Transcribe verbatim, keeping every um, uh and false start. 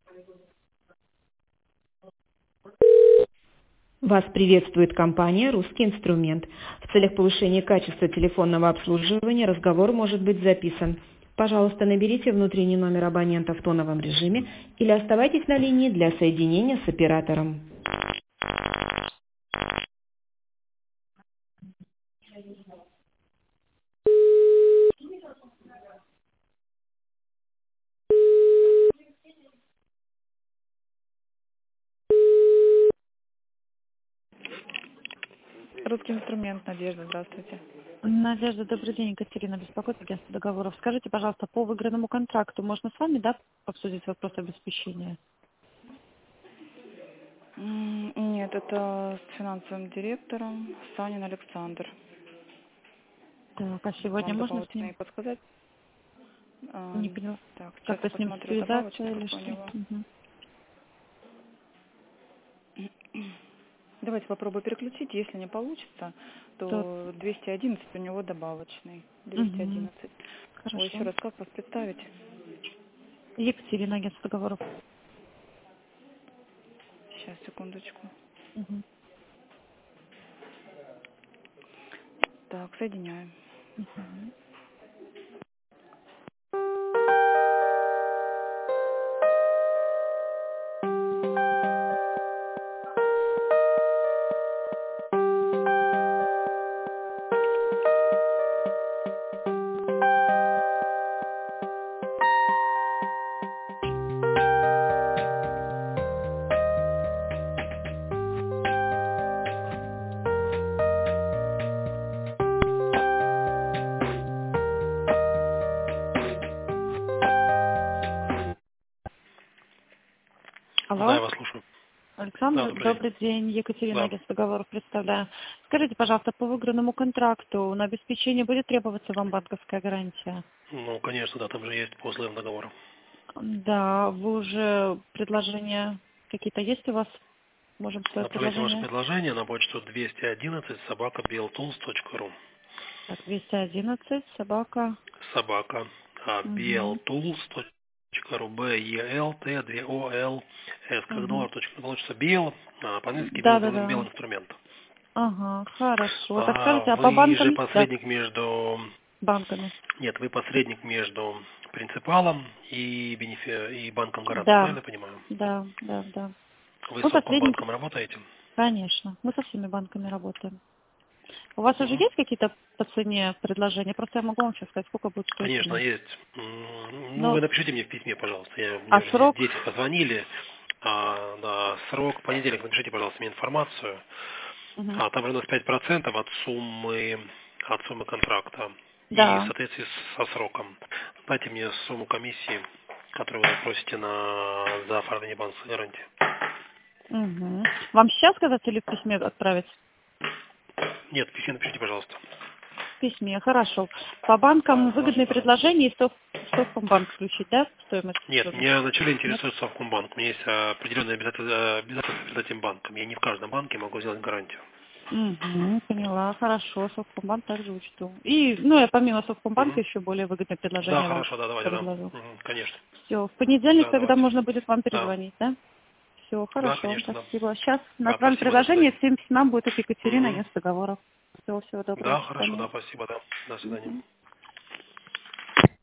Вас приветствует компания «Русский инструмент». В целях повышения качества телефонного обслуживания разговор может быть записан. Пожалуйста, наберите внутренний номер абонента в тоновом режиме или оставайтесь на линии для соединения с оператором. Русский инструмент, Надежда, здравствуйте. Надежда, добрый день. Екатерина, беспокоит агентство договоров. Скажите, пожалуйста, по выигранному контракту можно с вами, да, обсудить вопрос обеспечения? М, Нет, это с финансовым директором Санин Александр. Так, а сегодня Вам можно с добавочные ним? подсказать? А, Не поняла. Так, сейчас Как-то с ним посмотрю связаться добавочных или у что? него. Мгм. Давайте попробую переключить. Если не получится, То- то двести одиннадцать у него добавочный. двести Мгм. одиннадцать. Ой, еще Хорошо. раз, как вас представить? Екатерина, агентство договоров. Сейчас, секундочку. Мгм. Так, соединяем. Мгм. Да, я Алло, вас слушаю. Да, Александр, добрый день. добрый день. Екатерина, Да. агентство договоров, представляю. Скажите, пожалуйста, по выигранному контракту на обеспечение будет требоваться вам банковская гарантия? Ну, конечно, да, там же есть по условиям договора. Да, вы уже предложения какие-то есть у вас? Можем свое Отправляйте ваше предложение. предложение на почту двести одиннадцать собака белтулс точка ру. Так, двести одиннадцать, собака. Собака Угу. белтулс точка ру. Б Е Л Т два О Л С. Как Угу. доллар. точка- Получится бел, а по-английски Да, белый, да, белый, да. белый инструмент. Ага, хорошо. Так А скажите, а по вы же банкам есть? Да, посредник между... банками. Нет, вы посредник между принципалом и, бенефи... и банком гарантом, Да, правильно я понимаю? да, да, да. Вы с Мы посредники, Совкомбанком работаете? конечно. Мы со всеми банками работаем. У вас уже Мгм. есть какие-то по цене предложения? Просто я могу вам сейчас сказать, сколько будет стоить у Конечно, нас. есть. М, Ну, Ну, вы напишите мне в письме, пожалуйста. Я, мне а уже здесь срок? дети позвонили. А, да, срок понедельник. Напишите, пожалуйста, мне информацию. Мгм. А, там же у нас пять процентов от суммы, от суммы контракта. И в Да. соответствии с- со сроком. Дайте мне сумму комиссии, которую вы просите на, за оформление банковской гарантии. Угу. Вам сейчас сказать или в письме отправить? Нет, в письме напишите, пожалуйста. В письме, хорошо. По банкам выгодные Ладно. предложения и Сов- Совкомбанк включить, да, в стоимость Нет, услуги? меня вначале Нет? интересует Совкомбанк. У меня есть определенные обязательства, обязательства перед этим банком. Я не в каждом банке могу сделать гарантию. Угу, поняла, хорошо, Совкомбанк также учту. И, ну, я помимо Совкомбанка Мгм. еще более выгодные Да, предложения вам хорошо, да, давайте, да. предложу. Мгм, конечно. Все, в понедельник Да, тогда давайте. можно будет вам Да. перезвонить, да? Все, Да, хорошо, конечно, да. спасибо. Сейчас Да, направим спасибо, до предложение, свидания. всем письмам будет от Екатерины, Мгм. агентство договоров. Всего, всего доброго, Да, до хорошо, свидания. да, спасибо, да. До свидания. Мгм.